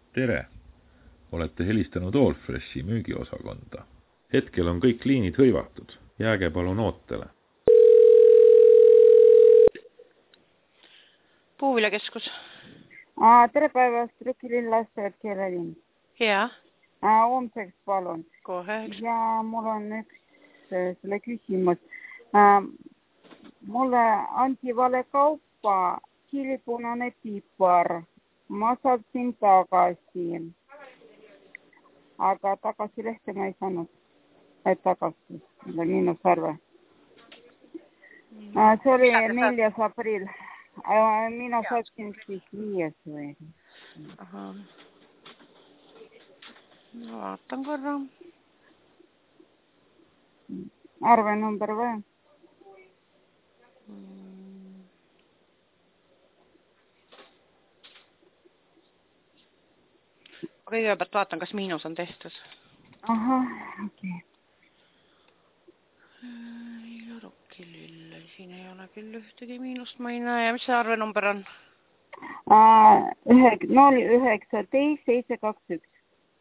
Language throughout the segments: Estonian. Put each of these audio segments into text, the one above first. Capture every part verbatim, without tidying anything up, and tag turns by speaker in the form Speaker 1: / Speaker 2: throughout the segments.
Speaker 1: Tere! Olete helistanud Allfreshi müügiosakonda. Hetkel on kõik liinid hõivatud. Jääge palun ootele.
Speaker 2: Puuviljakeskus.
Speaker 3: Tere päevast, Rukilinn lasteaed Keelelinn.
Speaker 2: Jaa.
Speaker 3: Homseks palun.
Speaker 2: Kohe.
Speaker 3: Ja mul on üks selle küsimus. Mulle anti vale kaupa chilipunane pipar. Ma saatsin tagasi. Aga tagasi lehte ma ei saanud. Et tagasi. Miinusarve. See oli neljas aprill. Mina saatsin siis viies või?
Speaker 2: Aha. No vaatan korra.
Speaker 3: Arve number või?
Speaker 2: Kõigepealt vaatan, kas miinus on tehtud.
Speaker 3: Aha, okei.
Speaker 2: Okay. Rukilill, siin ei ole küll ühtegi miinust, ma ei näe. Mis see arve number on?
Speaker 3: null üheksateist seitse kaks üks.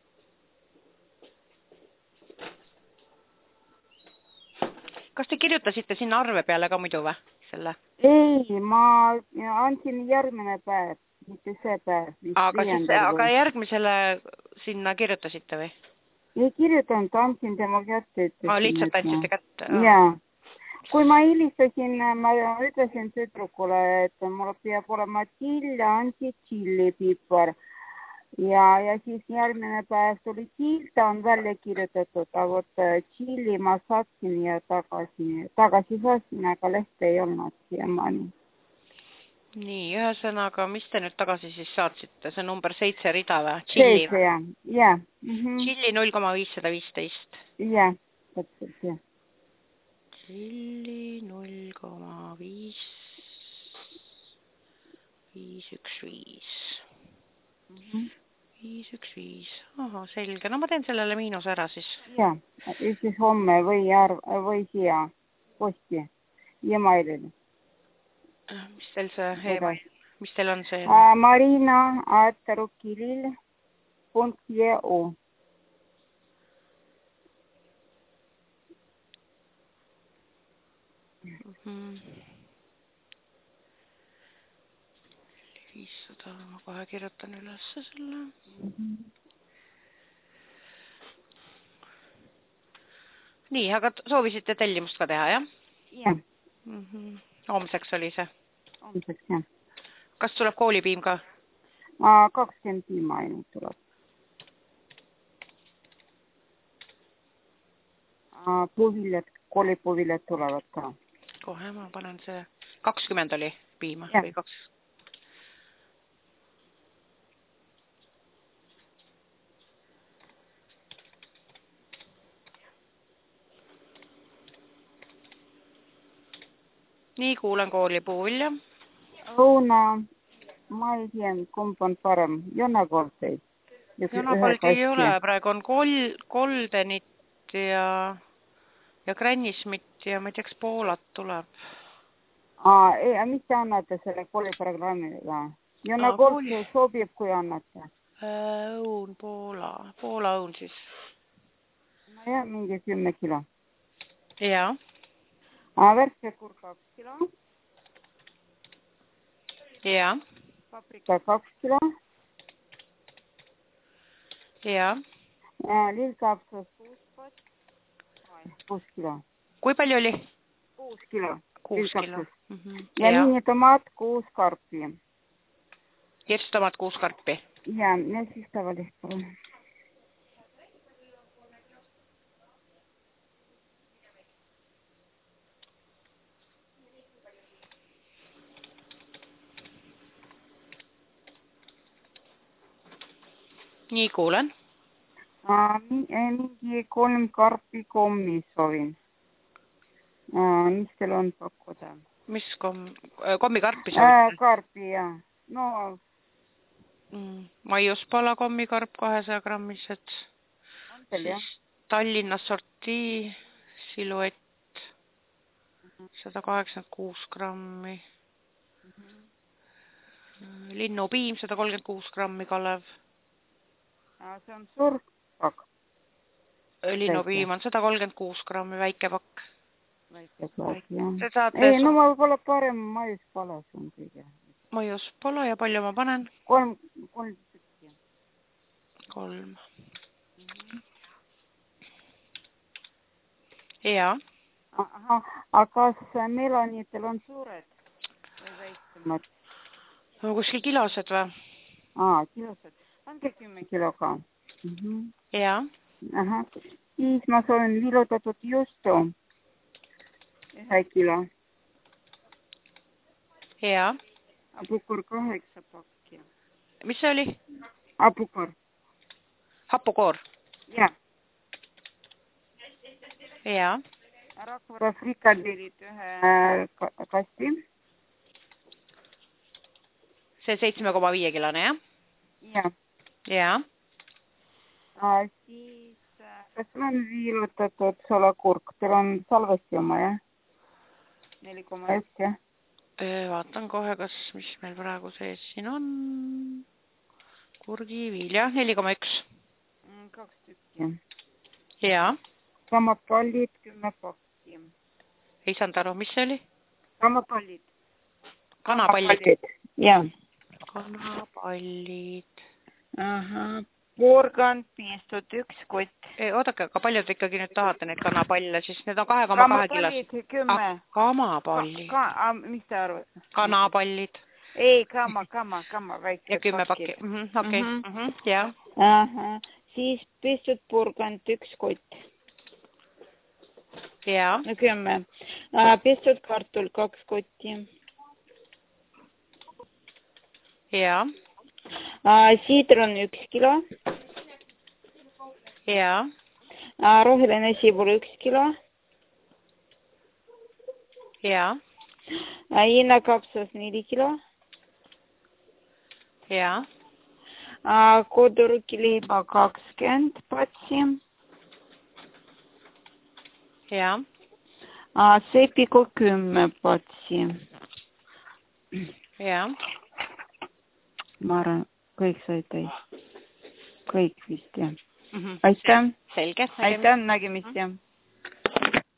Speaker 2: Kas te kirjutasite sinna arve peale ka muidu või? Selle?
Speaker 3: Ei, ma andsin järgmine päev, mitte see päev.
Speaker 2: Aga, siis, aga järgmisele sinna kirjutasite või?
Speaker 3: Ei kirjutanud, andsin tema kätte.
Speaker 2: Ah, lihtsalt andsite kätte?
Speaker 3: Jaa. Kui ma helistasin, ma ütlesin tüdrukule, et mul peab olema till ja anti tšillipipar. Ja, ja siis järgmine päev tuli till, ta on välja kirjutatud, aga vot tšilli ma saatsin ja tagasi, tagasi saatsin, aga lehte ei olnud siiamaani.
Speaker 2: Nii, ühesõnaga, mis te nüüd tagasi siis saatsite? See number seitse rida või? Tšilli
Speaker 3: seitse, jah. Ja.
Speaker 2: Tšilli null koma viissada viisteist.
Speaker 3: Jah, täpselt, jah.
Speaker 2: Tšilli null koma viis viis üks viis. viis üks viis. Aha, selge. No ma teen sellele miinus ära siis.
Speaker 3: Jah, siis homme või, arv, või siia posti emailile.
Speaker 2: Mis teil see email? Mis teil on see?
Speaker 3: Marina at rukilill punkt e u.
Speaker 2: viissada, ma kohe kirjutan üles selle. Nii, aga soovisite tellimust ka teha, jah?
Speaker 3: Jah.
Speaker 2: Homseks oli see?
Speaker 3: Homseks, jah.
Speaker 2: Kas tuleb koolipiim ka?
Speaker 3: kakskümmend piima ainult tuleb. Puuviljad, koolipuuviljad tulevad ka.
Speaker 2: Kohe ma panen see. kakskümmend oli piima?
Speaker 3: Jah.
Speaker 2: Või kaks? Nii, kuulen kooli puuvilja.
Speaker 3: Õuna, ma ei tea, kumb on parem. Jonakoldeid.
Speaker 2: Jonakoldi ei ole, praegu on kol, koldenit ja, ja grännismit ja ma ei teaks, poolat tuleb.
Speaker 3: Aa, ei, a mis te annate selle kooliprogrammiga? Jonakoldi sobib, kui annate.
Speaker 2: Õun, poola, poola õun siis.
Speaker 3: No ja, mingi kümme kilo.
Speaker 2: Jaa.
Speaker 3: Värske kur kaks kilo.
Speaker 2: Jaa.
Speaker 3: Paprika kaks kilo.
Speaker 2: Jaa.
Speaker 3: Lillkapsas kuus, kuus kilo.
Speaker 2: Kui palju oli?
Speaker 3: Kuus kilo.
Speaker 2: Kuus kilo.
Speaker 3: Ja miinitomaat kuus karpi.
Speaker 2: Kirstomaat kuus karpi?
Speaker 3: Ja, ja siis tavalist palun.
Speaker 2: Nii, kuulen.
Speaker 3: Mingi kolm karpi kommi soovin. Mis teil on pakkuda?
Speaker 2: Mis kom... kommikarpi soovite?
Speaker 3: Karpi, jah. No...
Speaker 2: Maiuspala kommikarp kahesaja grammised.
Speaker 3: On teil, jah?
Speaker 2: Tallinna sortii, siluett, sada kaheksakümmend kuus grammi. Linnupiim, sada kolmkümmend kuus grammi, Kalev.
Speaker 3: see on suur pakk.
Speaker 2: Õlinopiim on sada kolmkümmend kuus grammi, väike pakk.
Speaker 3: Väike pakk, jah.
Speaker 2: Saate...
Speaker 3: Ei, no ma võib-olla parem maiuspala see on kõige.
Speaker 2: Maiuspala ja palju ma panen?
Speaker 3: Kolm, kolm tükki.
Speaker 2: Kolm. Mm-hmm. Ja.
Speaker 3: Aha, aga kas melaniitel on suured või väiksemad?
Speaker 2: No kuskil kilosed või?
Speaker 3: Aa, kilosed. Anke kümme kilo ka. Mm-hmm.
Speaker 2: Ja.
Speaker 3: Aha, siis ma soovin vilutatud juustu. Ühe kilo.
Speaker 2: Ja.
Speaker 3: Apukor kaheksa pakki.
Speaker 2: Mis see oli?
Speaker 3: Apukor.
Speaker 2: Hapukoor?
Speaker 3: Ja.
Speaker 2: Ja.
Speaker 3: Rakvara frikadeerid ühe kasti.
Speaker 2: See seitsme koma viie kilone, jah?
Speaker 3: Ja.
Speaker 2: Ja.
Speaker 3: A, siis, kas on viilutatud salakurk? Teil on salvesti oma, jah? neli koma üks, jah?
Speaker 2: Vaatan kohe, kas, mis meil praegu sees siin on. Kurgiviil, jah, neli koma üks.
Speaker 3: Kaks tükki.
Speaker 2: Ja.
Speaker 3: Kamapallid, kümme pakki.
Speaker 2: Ei saanud aru, mis see oli?
Speaker 3: Kamapallid.
Speaker 2: Kanapallid.
Speaker 3: Jah.
Speaker 2: Kanapallid.
Speaker 3: Aha. Porgand, piistud üks kott.
Speaker 2: Oodake, aga palju te ikkagi nüüd tahate neid kanapalle, siis need on kahe koma kahe kilos.
Speaker 3: Kamapallid, kümme.
Speaker 2: Ah, kamapallid.
Speaker 3: Ka, ka, mis te arvad?
Speaker 2: Kanapallid.
Speaker 3: Ei, kama, kama, kama, väike
Speaker 2: ja kümme pakki. Mm -hmm, okei, okay. mm -hmm, jah.
Speaker 3: Aha. Siis piistud porgand, üks kott.
Speaker 2: Ja.
Speaker 3: No kümme. Piistud kartul, kaks kotti.
Speaker 2: Ja.
Speaker 3: Siitron üks kilo.
Speaker 2: Ja.
Speaker 3: Roheline sibul üks kilo.
Speaker 2: Ja.
Speaker 3: Hiinakapsas neli kilo.
Speaker 2: Ja.
Speaker 3: Kodurukiliiba kakskümmend patsi.
Speaker 2: Ja.
Speaker 3: Sepiku kümme patsi.
Speaker 2: Ja.
Speaker 3: Ma arvan, kõik sai täis. Kõik vist, jah.
Speaker 2: Mm -hmm.
Speaker 3: Aitäh.
Speaker 2: Selge.
Speaker 3: Aitäh, nägemist, jah.